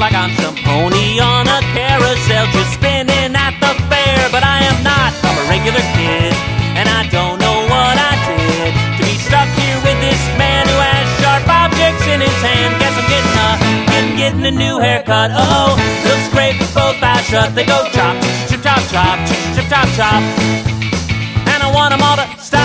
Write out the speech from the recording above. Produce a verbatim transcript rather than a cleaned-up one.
like I'm some pony on a carousel, just spinning at the fair. But I am not, I'm a regular kid, and I don't know what I did to be stuck here with this man who has sharp objects in his hand. Guess I'm getting a, getting, getting a new haircut. Oh, looks great with both eyes shut. They go chop, chop, chop, chop, chop, chop, chop. And I want them all to stop